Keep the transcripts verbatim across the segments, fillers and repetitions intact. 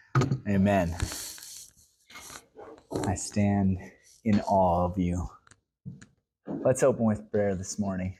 Amen. I stand in awe of you. Let's open with prayer this morning.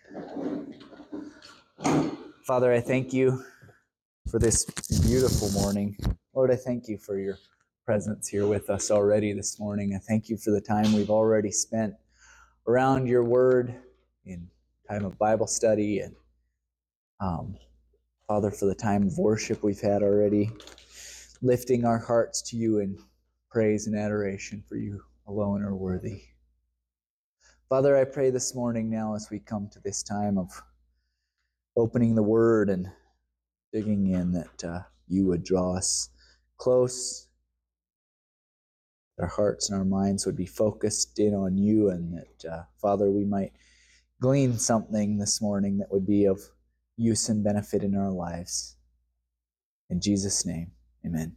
Father, I thank you for this beautiful morning. Lord, I thank you for your presence here with us already this morning. I thank you for the time we've already spent around your word in time of Bible study, and um, Father, for the time of worship we've had already, lifting our hearts to you in praise and adoration, for you alone are worthy. Father, I pray this morning now as we come to this time of opening the Word and digging in, that uh, you would draw us close, our hearts and our minds would be focused in on you, and that, uh, Father, we might glean something this morning that would be of use and benefit in our lives. In Jesus' name, amen.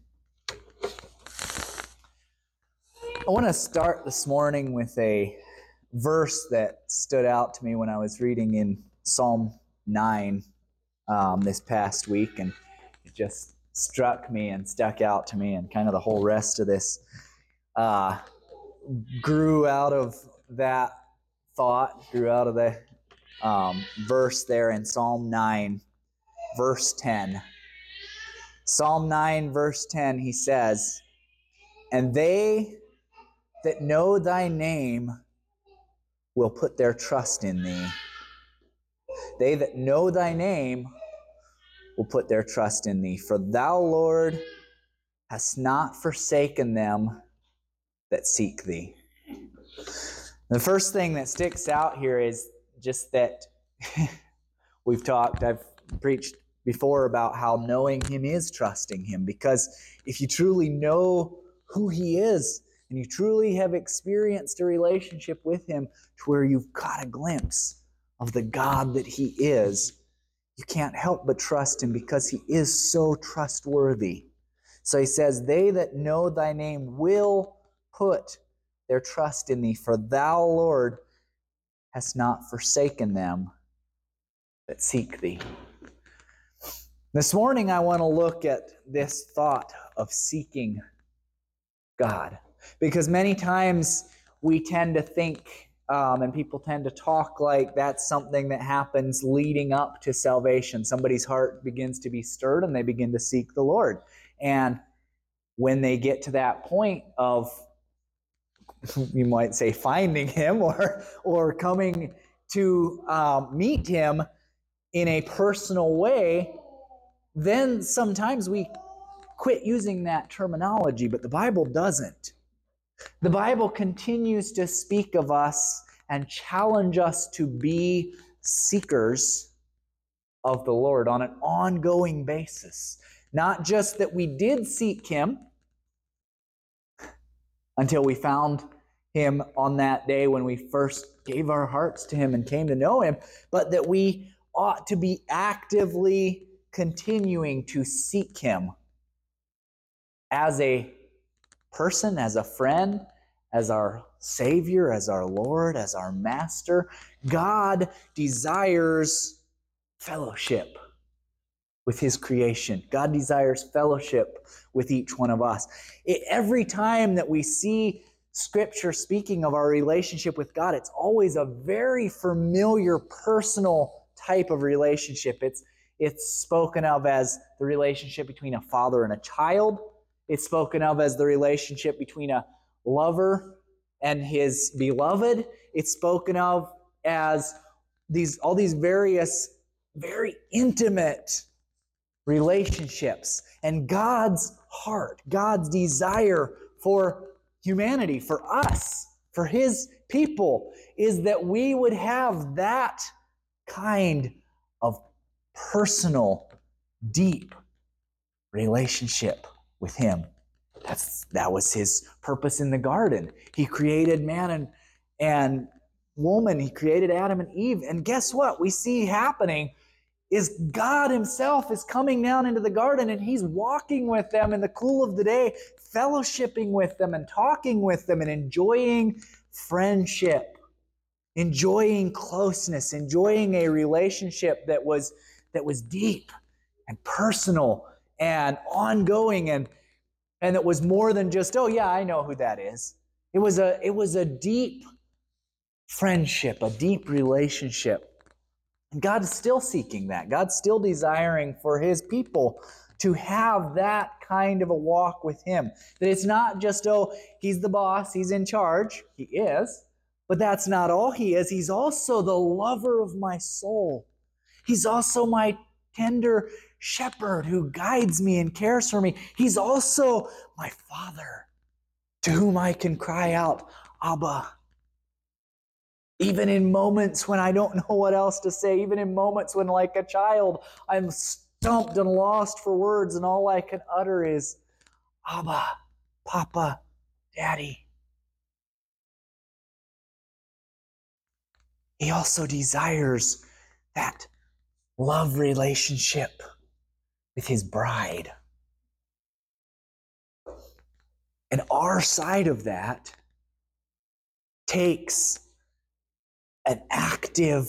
I want to start this morning with a verse that stood out to me when I was reading in Psalm nine um, this past week, and it just struck me and stuck out to me, and kind of the whole rest of this uh, grew out of that thought, grew out of the um, verse there in Psalm nine, verse ten. Psalm nine, verse ten, he says, "And they that know thy name will put their trust in thee." They that know thy name will put their trust in thee. For thou, Lord, hast not forsaken them that seek thee. The first thing that sticks out here is just that we've talked, I've preached before about how knowing him is trusting him. Because if you truly know who he is, and you truly have experienced a relationship with him to where you've got a glimpse of the God that he is, you can't help but trust him because he is so trustworthy. So he says, "They that know thy name will put their trust in thee, for thou, Lord, hast not forsaken them that seek thee." This morning I want to look at this thought of seeking God. Because many times we tend to think, um, and people tend to talk like that's something that happens leading up to salvation. Somebody's heart begins to be stirred and they begin to seek the Lord. And when they get to that point of, you might say, finding him or, or coming to um, meet him in a personal way, then sometimes we quit using that terminology, but the Bible doesn't. The Bible continues to speak of us and challenge us to be seekers of the Lord on an ongoing basis. Not just that we did seek him until we found him on that day when we first gave our hearts to him and came to know him, but that we ought to be actively continuing to seek him as a person, as a friend, as our Savior, as our Lord, as our Master. God desires fellowship with his creation. God desires fellowship with each one of us. It, every time that we see Scripture speaking of our relationship with God, it's always a very familiar, personal type of relationship. It's, it's spoken of as the relationship between a father and a child. It's spoken of as the relationship between a lover and his beloved. It's spoken of as these all these various, very intimate relationships. And God's heart, God's desire for humanity, for us, for his people, is that we would have that kind of personal, deep relationship with him. That's, that was his purpose in the garden. He created man and, and woman. He created Adam and Eve. And guess what we see happening is God himself is coming down into the garden, and he's walking with them in the cool of the day, fellowshipping with them and talking with them and enjoying friendship, enjoying closeness, enjoying a relationship that was, that was deep and personal and ongoing. And And it was more than just, oh yeah, I know who that is. It was a, it was a deep friendship, a deep relationship. And God is still seeking that. God's still desiring for His people to have that kind of a walk with Him. That it's not just, oh, He's the boss, He's in charge. He is. But that's not all He is. He's also the lover of my soul. He's also my tender shepherd who guides me and cares for me. He's also my Father to whom I can cry out, Abba. Even in moments when I don't know what else to say, even in moments when, like a child, I'm stumped and lost for words and all I can utter is, Abba, Papa, Daddy. He also desires that love relationship with His bride. And our side of that takes an active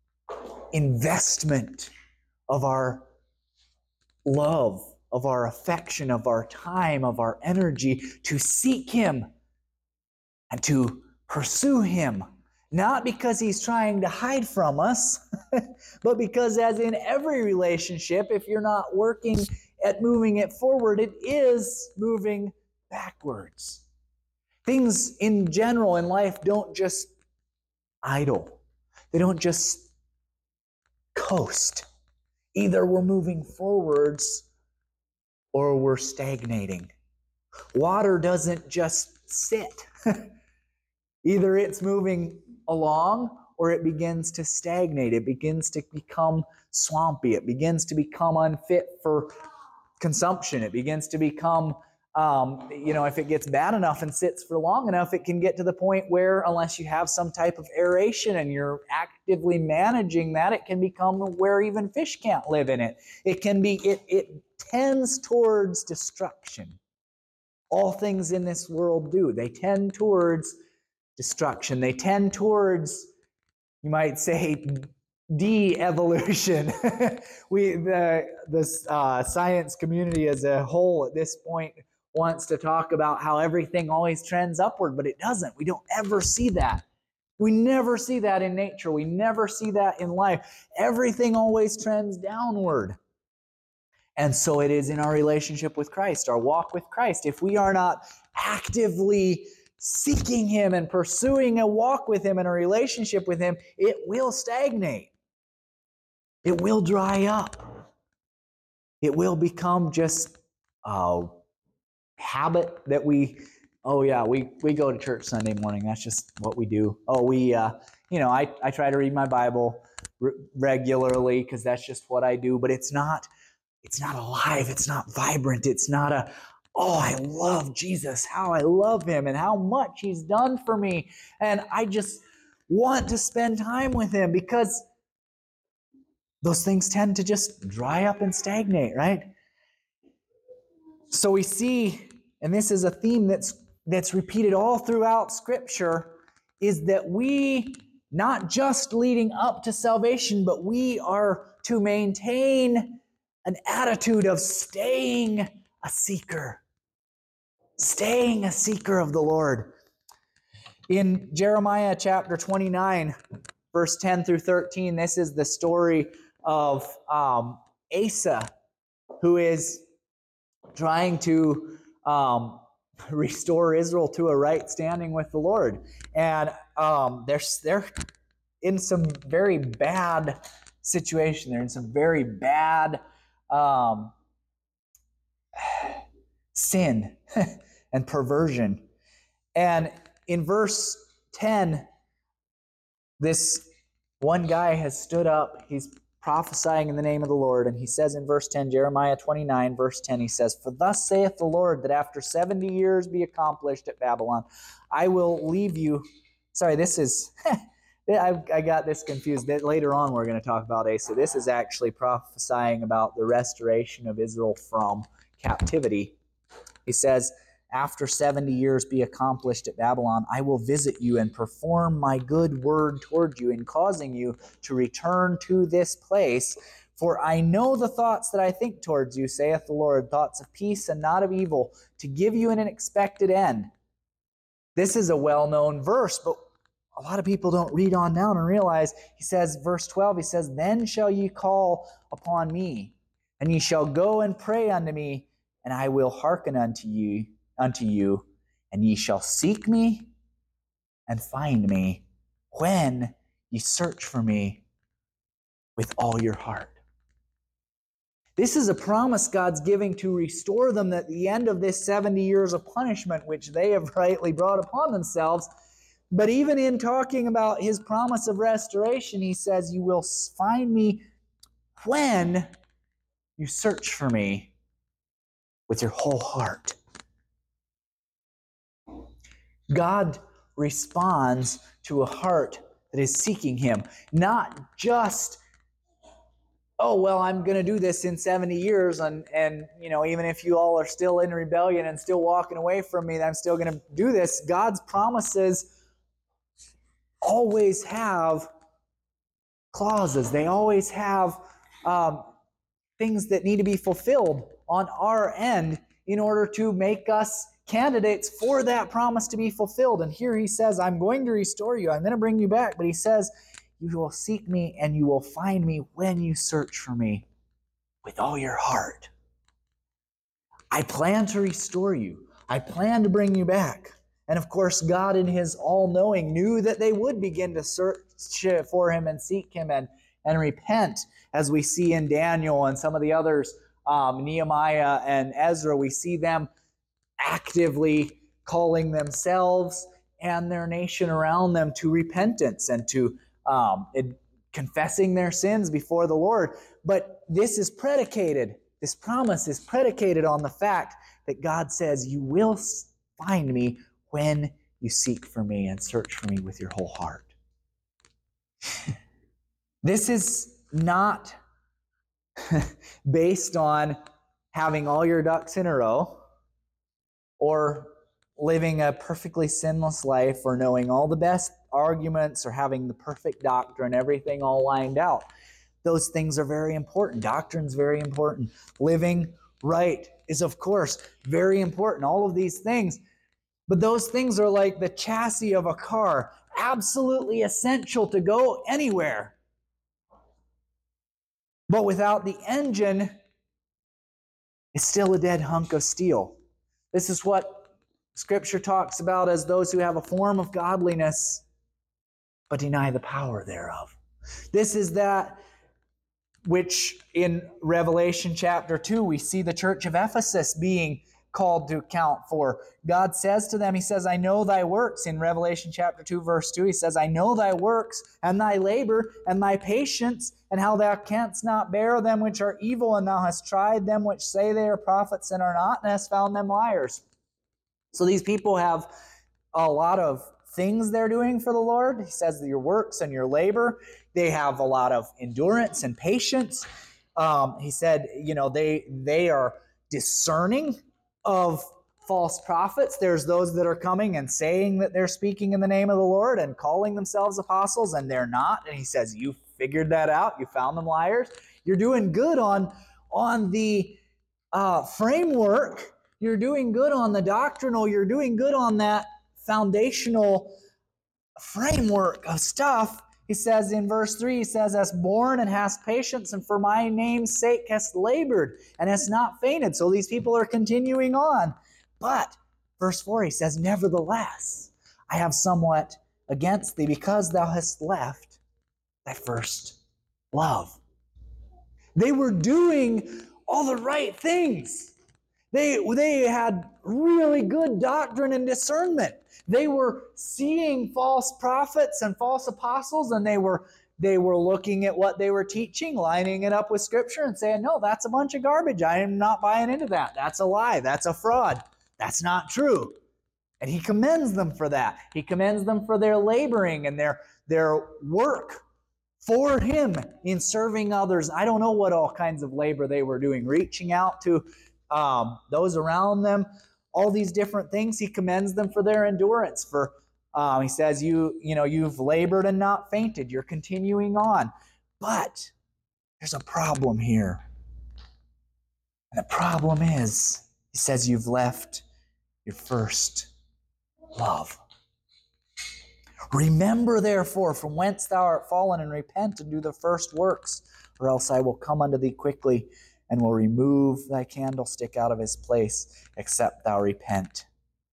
investment of our love, of our affection, of our time, of our energy to seek Him and to pursue Him. Not because He's trying to hide from us, but because, as in every relationship, if you're not working at moving it forward, it is moving backwards. Things in general in life don't just idle. They don't just coast. Either we're moving forwards or we're stagnating. Water doesn't just sit. Either it's moving along or it begins to stagnate. It begins to become swampy. It begins to become unfit for consumption. It begins to become, um, you know, if it gets bad enough and sits for long enough, it can get to the point where, unless you have some type of aeration and you're actively managing that, it can become where even fish can't live in it. It can be, it, it tends towards destruction. All things in this world do. They tend towards destruction. They tend towards, you might say, de-evolution. we the the uh, science community as a whole at this point wants to talk about how everything always trends upward, but it doesn't. We don't ever see that. We never see that in nature. We never see that in life. Everything always trends downward. And so it is in our relationship with Christ, our walk with Christ. If we are not actively seeking Him and pursuing a walk with Him and a relationship with Him, it will stagnate. It will dry up. It will become just a habit that we, oh yeah, we, we go to church Sunday morning. That's just what we do. Oh, we, uh, you know, I, I try to read my Bible r- regularly because that's just what I do, but it's not, it's not alive. It's not vibrant. It's not a, oh, I love Jesus, how I love Him and how much He's done for me. And I just want to spend time with Him, because those things tend to just dry up and stagnate, right? So we see, and this is a theme that's that's repeated all throughout Scripture, is that we, not just leading up to salvation, but we are to maintain an attitude of staying a seeker. Staying a seeker of the Lord. In Jeremiah chapter twenty-nine, verse ten through thirteen, this is the story of um, Asa, who is trying to um, restore Israel to a right standing with the Lord. And um, they're, they're in some very bad situation. They're in some very bad um, sin and perversion. And in verse ten, this one guy has stood up. He's prophesying in the name of the Lord, and he says in verse ten, Jeremiah twenty-nine, verse ten, he says, "For thus saith the Lord, that after seventy years be accomplished at Babylon, I will leave you." Sorry, this is, I, I got this confused. Later on we're going to talk about Asa. This is actually prophesying about the restoration of Israel from captivity. He says, "After seventy years be accomplished at Babylon, I will visit you and perform my good word toward you in causing you to return to this place For I know the thoughts that I think towards you, saith the Lord, thoughts of peace and not of evil, to give you an expected end. This is a well-known verse, but a lot of people don't read on down and realize, he says, verse twelve, he says, Then shall ye call upon me, and ye shall go and pray unto me, and I will hearken unto you, unto you, and ye shall seek me and find me when ye search for me with all your heart. This is a promise God's giving to restore them at the end of this seventy years of punishment, which they have rightly brought upon themselves. But even in talking about his promise of restoration, he says, you will find me when you search for me with your whole heart. God responds to a heart that is seeking him, not just, oh, well, I'm going to do this in seventy years, and, and you know, even if you all are still in rebellion and still walking away from me, I'm still going to do this. God's promises always have clauses. They always have um, things that need to be fulfilled on our end in order to make us candidates for that promise to be fulfilled. And here he says, I'm going to restore you. I'm going to bring you back. But he says, you will seek me and you will find me when you search for me with all your heart. I plan to restore you. I plan to bring you back. And of course, God in his all-knowing knew that they would begin to search for him and seek him and, and repent, as we see in Daniel and some of the others, um, Nehemiah and Ezra. We see them actively calling themselves and their nation around them to repentance and to um, it, confessing their sins before the Lord. But this is predicated, this promise is predicated on the fact that God says, you will find me when you seek for me and search for me with your whole heart. This is not based on having all your ducks in a row, or living a perfectly sinless life, or knowing all the best arguments, or having the perfect doctrine, everything all lined out. Those things are very important. Doctrine's very important. Living right is, of course, very important. All of these things. But those things are like the chassis of a car, absolutely essential to go anywhere. But without the engine, it's still a dead hunk of steel. This is what Scripture talks about as those who have a form of godliness, but deny the power thereof. This is that which in Revelation chapter two, we see the church of Ephesus being called to account for. God says to them, he says, I know thy works. In Revelation chapter two, verse two, he says, I know thy works, and thy labor, and thy patience, and how thou canst not bear them which are evil, and thou hast tried them which say they are prophets and are not, and hast found them liars. So these people have a lot of things they're doing for the Lord. He says that your works and your labor, they have a lot of endurance and patience. Um, he said, you know, they they are discerning of false prophets. There's those that are coming and saying that they're speaking in the name of the Lord and calling themselves apostles, and they're not. And he says, you figured that out. You found them liars. You're doing good on, on the uh, framework. You're doing good on the doctrinal. You're doing good on that foundational framework of stuff. He says in verse three, he says, hast borne and hast patience, and for my name's sake hast labored, and hast not fainted. So these people are continuing on. But, verse four, he says, nevertheless, I have somewhat against thee, because thou hast left thy first love. They were doing all the right things. They, they had really good doctrine and discernment. They were seeing false prophets and false apostles, and they were they were looking at what they were teaching, lining it up with Scripture, and saying, no, that's a bunch of garbage. I am not buying into that. That's a lie. That's a fraud. That's not true. And he commends them for that. He commends them for their laboring and their, their work for him in serving others. I don't know what all kinds of labor they were doing, reaching out to um, those around them, all these different things. He commends them for their endurance. For um, he says, you, you know, you've labored and not fainted. You're continuing on. But there's a problem here. And the problem is, he says, you've left your first love. Remember, therefore, from whence thou art fallen, and repent and do the first works, or else I will come unto thee quickly and will remove thy candlestick out of his place, except thou repent.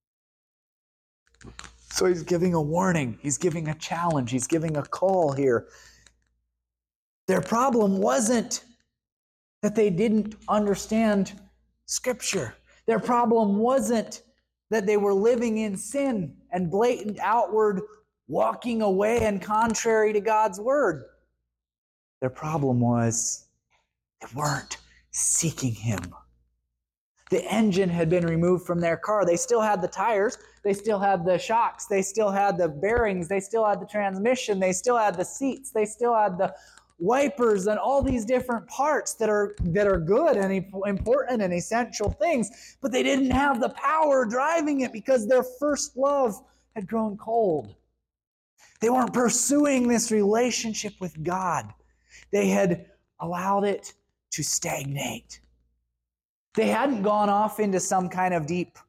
So he's giving a warning. He's giving a challenge. He's giving a call here. Their problem wasn't that they didn't understand Scripture. Their problem wasn't that they were living in sin and blatant outward walking away and contrary to God's word. Their problem was they weren't seeking Him. The engine had been removed from their car. They still had the tires. They still had the shocks. They still had the bearings. They still had the transmission. They still had the seats. They still had the wipers and all these different parts that are that are good and important and essential things. But they didn't have the power driving it because their first love had grown cold. They weren't pursuing this relationship with God. They had allowed it to stagnate. They hadn't gone off into some kind of deep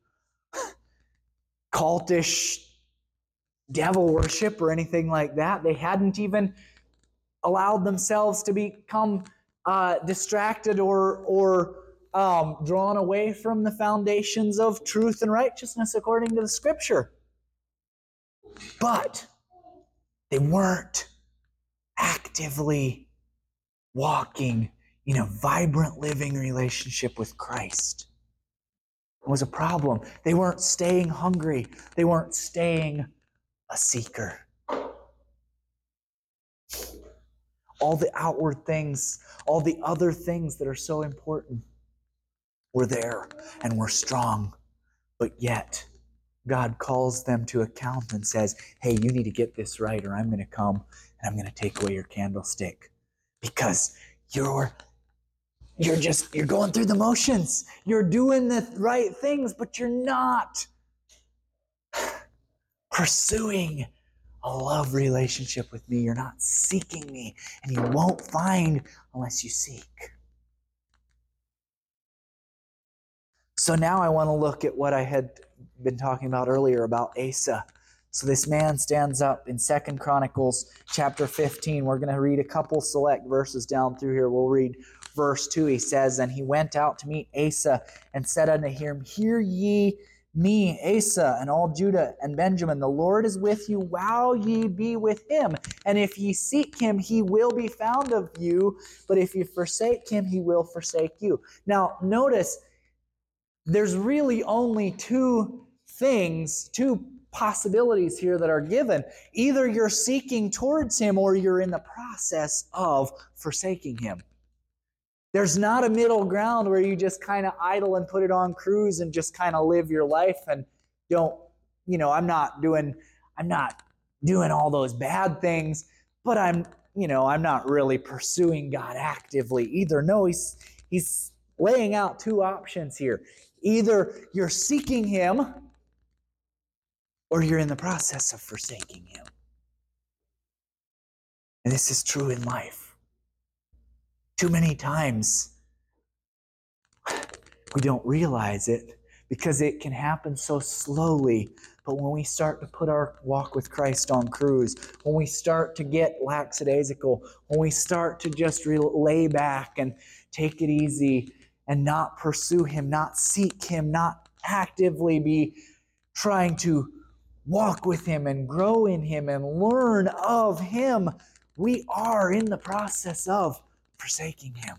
cultish devil worship or anything like that. They hadn't even allowed themselves to become uh, distracted or, or um, drawn away from the foundations of truth and righteousness according to the Scripture. But they weren't actively walking in a vibrant living relationship with Christ. It was a problem. They weren't staying hungry. They weren't staying a seeker. All the outward things, all the other things that are so important were there and were strong, but yet God calls them to account and says, hey, you need to get this right or I'm going to come and I'm going to take away your candlestick because you're You're just, you're going through the motions. You're doing the right things, but you're not pursuing a love relationship with me. You're not seeking me, and you won't find unless you seek. So now I want to look at what I had been talking about earlier about Asa. So this man stands up in Second Chronicles chapter fifteen. We're going to read a couple select verses down through here. We'll read verse two. He says, and he went out to meet Asa and said unto him, hear ye me, Asa, and all Judah and Benjamin. The Lord is with you while ye be with him. And if ye seek him, he will be found of you. But if you forsake him, he will forsake you. Now, notice, there's really only two things, two possibilities here that are given. Either you're seeking towards him or you're in the process of forsaking him. There's not a middle ground where you just kind of idle and put it on cruise and just kind of live your life and don't, you know, I'm not doing, I'm not doing all those bad things, but I'm, you know, I'm not really pursuing God actively either. No, he's, he's laying out two options here. Either you're seeking him or you're in the process of forsaking him. And this is true in life. Too many times we don't realize it because it can happen so slowly. But when we start to put our walk with Christ on cruise, when we start to get lackadaisical, when we start to just re- lay back and take it easy and not pursue him, not seek him, not actively be trying to walk with him and grow in him and learn of him, we are in the process of forsaking him.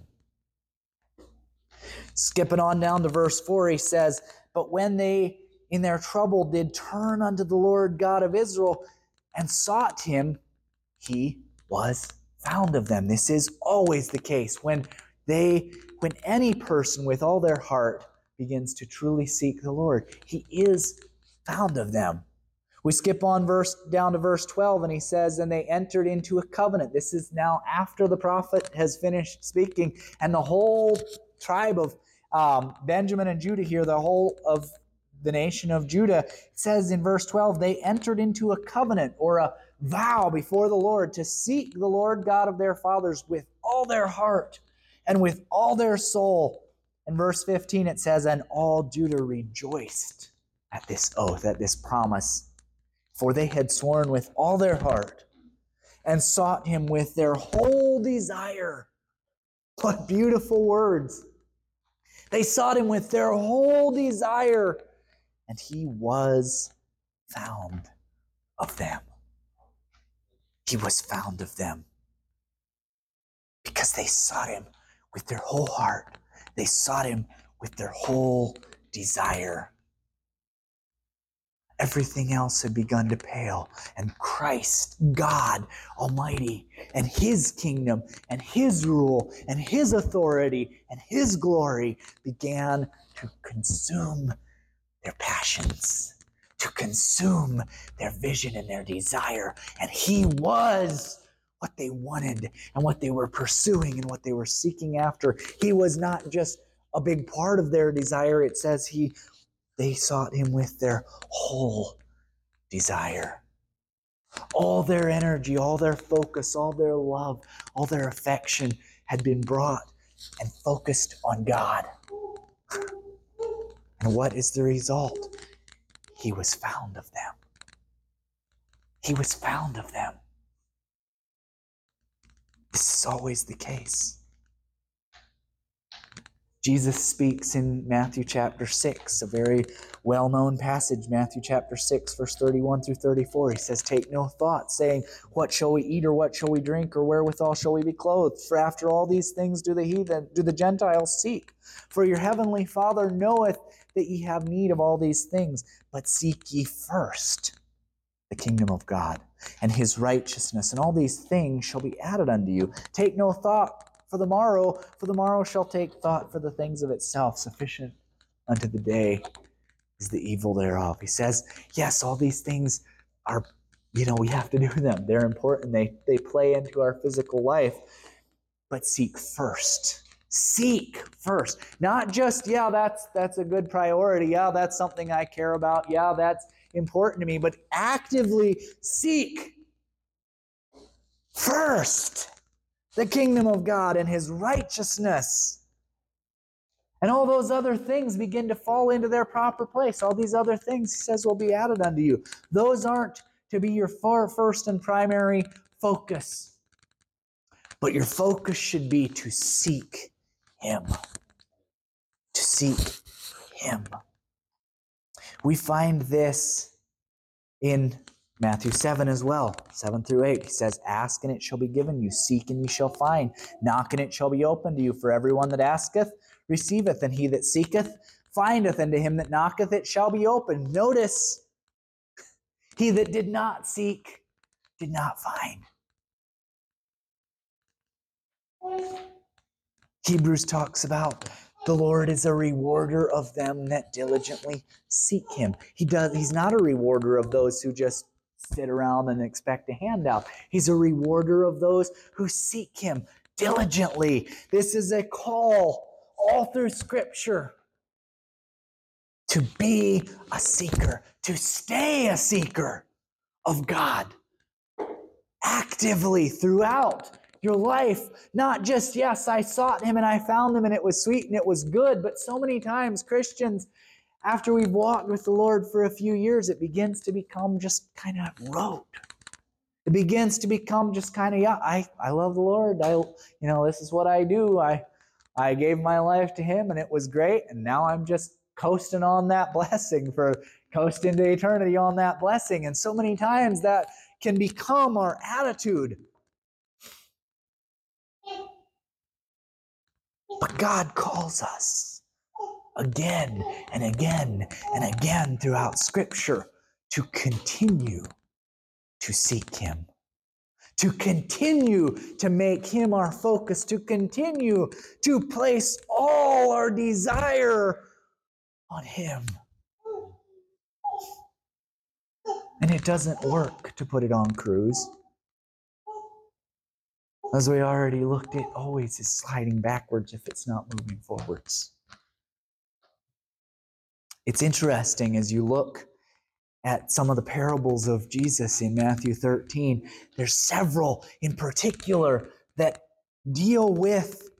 Skipping on down to verse four, he says, but when they in their trouble did turn unto the Lord God of Israel and sought him, he was found of them. This is always the case. When they, when any person with all their heart begins to truly seek the Lord, he is found of them. We skip on verse down to verse twelve, and he says, and they entered into a covenant. This is now after the prophet has finished speaking, and the whole tribe of um, Benjamin and Judah here, the whole of the nation of Judah, it says in verse twelve, they entered into a covenant or a vow before the Lord to seek the Lord God of their fathers with all their heart and with all their soul. In verse fifteen it says, and all Judah rejoiced at this oath, at this promise, for they had sworn with all their heart and sought him with their whole desire. What beautiful words. They sought him with their whole desire, and he was found of them. He was found of them because they sought him with their whole heart. They sought him with their whole desire. Everything else had begun to pale, and Christ, God Almighty, and his kingdom, and his rule, and his authority, and his glory began to consume their passions, to consume their vision and their desire. And he was what they wanted and what they were pursuing and what they were seeking after. He was not just a big part of their desire. It says he they sought him with their whole desire. All their energy, all their focus, all their love, all their affection had been brought and focused on God. And what is the result? He was found of them. He was found of them. This is always the case. Jesus speaks in Matthew chapter six, a very well-known passage, Matthew chapter six, verse thirty-one through thirty-four. He says, take no thought, saying, what shall we eat, or what shall we drink, or wherewithal shall we be clothed? For after all these things do the heathen, do the Gentiles seek. For your heavenly Father knoweth that ye have need of all these things. But seek ye first the kingdom of God and his righteousness, and all these things shall be added unto you. Take no thought for the morrow, for the morrow shall take thought for the things of itself. Sufficient unto the day is the evil thereof. He says, yes, all these things are, you know, we have to do them. They're important. They, they play into our physical life. But seek first. Seek first. Not just, yeah, that's that's a good priority. Yeah, that's something I care about. Yeah, that's important to me. But actively seek first the kingdom of God and his righteousness. And all those other things begin to fall into their proper place. All these other things, he says, will be added unto you. Those aren't to be your far first and primary focus. But your focus should be to seek him. To seek him. We find this in Matthew seven as well, seven through eight. He says, ask and it shall be given you. Seek and ye shall find. Knock and it shall be opened to you. For everyone that asketh, receiveth. And he that seeketh, findeth. And to him that knocketh, it shall be opened. Notice, he that did not seek, did not find. Hebrews talks about the Lord is a rewarder of them that diligently seek him. He does. He's not a rewarder of those who just sit around and expect a handout. He's a rewarder of those who seek him diligently. This is a call all through Scripture to be a seeker, to stay a seeker of God actively throughout your life. Not just, yes, I sought him and I found him and it was sweet and it was good, but so many times Christians, after we've walked with the Lord for a few years, it begins to become just kind of rote. It begins to become just kind of, yeah, I, I love the Lord. I, you know, this is what I do. I, I gave my life to him and it was great. And now I'm just coasting on that blessing, for coasting to eternity on that blessing. And so many times that can become our attitude. But God calls us again and again and again throughout Scripture to continue to seek him, to continue to make him our focus, to continue to place all our desire on him. And it doesn't work to put it on cruise. As we already looked, it always is sliding backwards if it's not moving forwards. It's interesting as you look at some of the parables of Jesus in Matthew thirteen, there's several in particular that deal with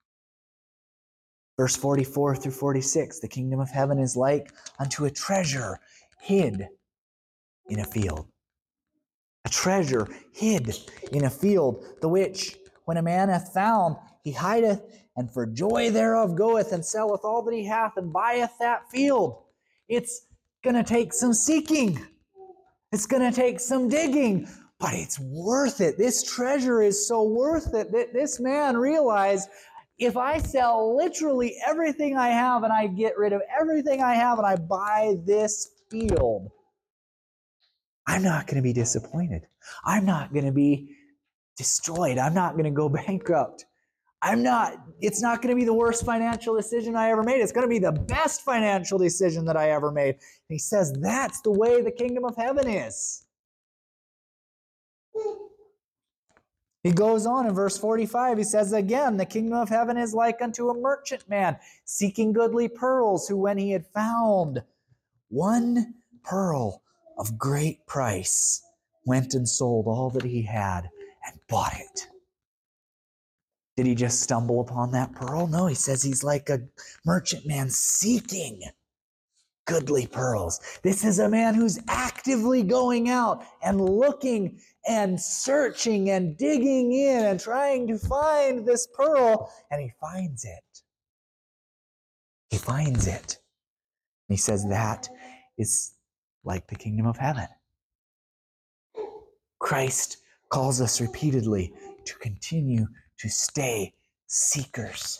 verse forty-four through forty-six. The kingdom of heaven is like unto a treasure hid in a field. A treasure hid in a field, the which, when a man hath found, he hideth, and for joy thereof goeth and selleth all that he hath, and buyeth that field. It's going to take some seeking. It's going to take some digging, but it's worth it. This treasure is so worth it that this man realized, if I sell literally everything I have and I get rid of everything I have and I buy this field, I'm not going to be disappointed. I'm not going to be destroyed. I'm not going to go bankrupt. I'm not, it's not going to be the worst financial decision I ever made. It's going to be the best financial decision that I ever made. And he says that's the way the kingdom of heaven is. He goes on in verse forty-five, he says again, the kingdom of heaven is like unto a merchant man seeking goodly pearls, who when he had found one pearl of great price, went and sold all that he had and bought it. Did he just stumble upon that pearl? No, he says he's like a merchant man seeking goodly pearls. This is a man who's actively going out and looking and searching and digging in and trying to find this pearl, and he finds it. He finds it. And he says that is like the kingdom of heaven. Christ calls us repeatedly to continue to stay seekers.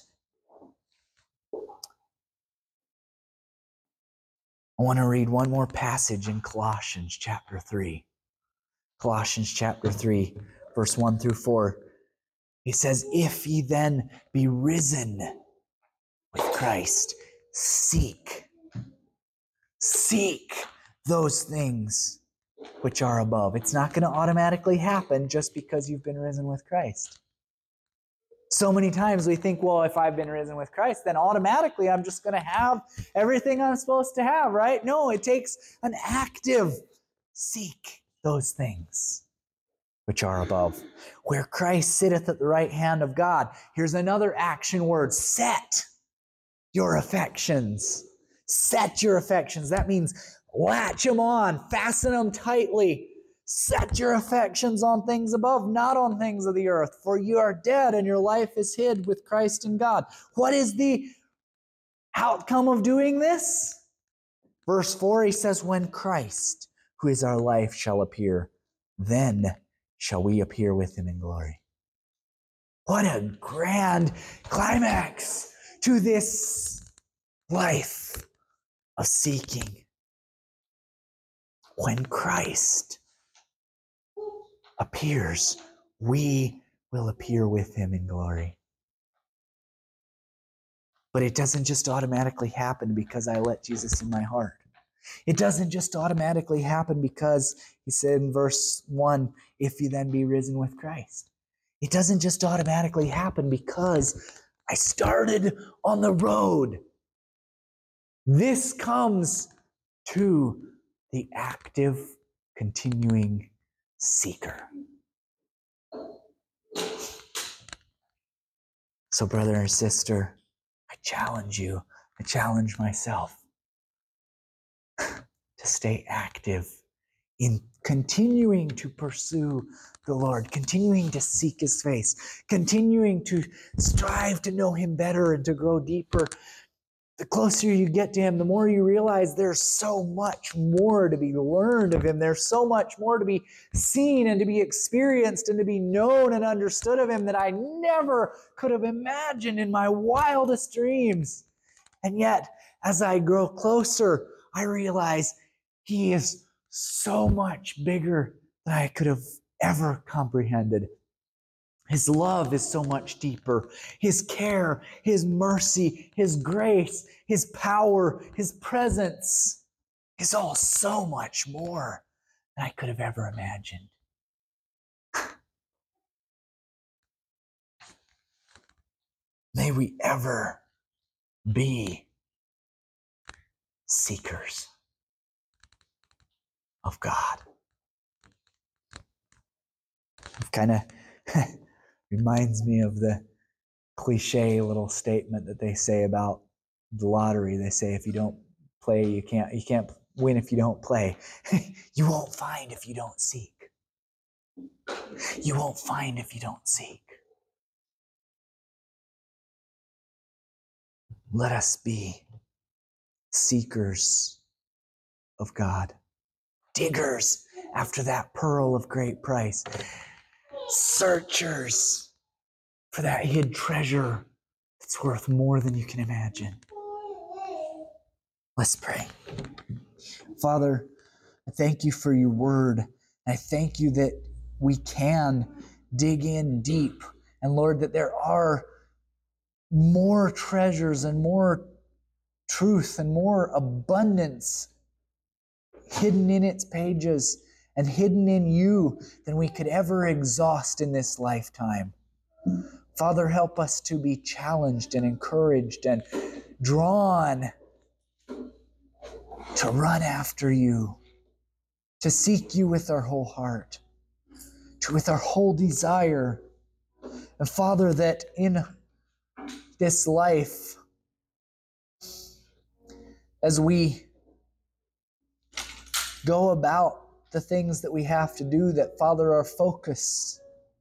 I want to read one more passage in Colossians chapter three. Colossians chapter three, verse one through four. He says, if ye then be risen with Christ, seek, seek those things which are above. It's not going to automatically happen just because you've been risen with Christ. So many times we think, well, if I've been risen with Christ, then automatically I'm just going to have everything I'm supposed to have, right? No, it takes an active seek those things which are above, where Christ sitteth at the right hand of God. Here's another action word, set your affections. Set your affections. That means latch them on, fasten them tightly. Set your affections on things above, not on things of the earth, for you are dead and your life is hid with Christ in God. What is the outcome of doing this? Verse four, he says, when Christ, who is our life, shall appear, then shall we appear with him in glory. What a grand climax to this life of seeking. When Christ appears, we will appear with him in glory. But it doesn't just automatically happen because I let Jesus in my heart. It doesn't just automatically happen because he said in verse one, if you then be risen with Christ. It doesn't just automatically happen because I started on the road. This comes to the active, continuing seeker. So, brother and sister, I challenge you, I challenge myself to stay active in continuing to pursue the Lord, continuing to seek his face, continuing to strive to know him better and to grow deeper. The closer you get to him, the more you realize there's so much more to be learned of him. There's so much more to be seen and to be experienced and to be known and understood of him that I never could have imagined in my wildest dreams. And yet, as I grow closer, I realize he is so much bigger than I could have ever comprehended. His love is so much deeper. His care, his mercy, his grace, his power, his presence is all so much more than I could have ever imagined. May we ever be seekers of God. I've kind of Reminds me of the cliche little statement that they say about the lottery. They say if you don't play, you can't you can't win if you don't play. You won't find if you don't seek. You won't find if you don't seek. Let us be seekers of God, diggers after that pearl of great price, searchers for that hid treasure that's worth more than you can imagine. Let's pray. Father, I thank you for your word. I thank you that we can dig in deep. And Lord, that there are more treasures and more truth and more abundance hidden in its pages and hidden in you than we could ever exhaust in this lifetime. Father, help us to be challenged and encouraged and drawn to run after you, to seek you with our whole heart, to with our whole desire. And Father, that in this life, as we go about the things that we have to do, that Father, our focus,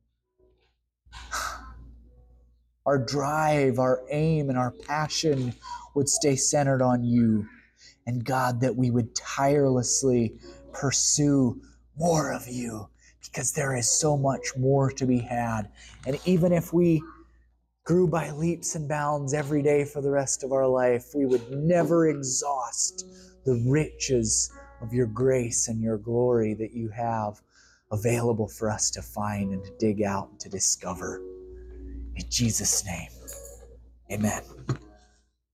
our drive, our aim, and our passion would stay centered on you. And God, that we would tirelessly pursue more of you, because there is so much more to be had. And even if we grew by leaps and bounds every day for the rest of our life, we would never exhaust the riches of your grace and your glory that you have available for us to find and to dig out and to discover. In Jesus' name, amen.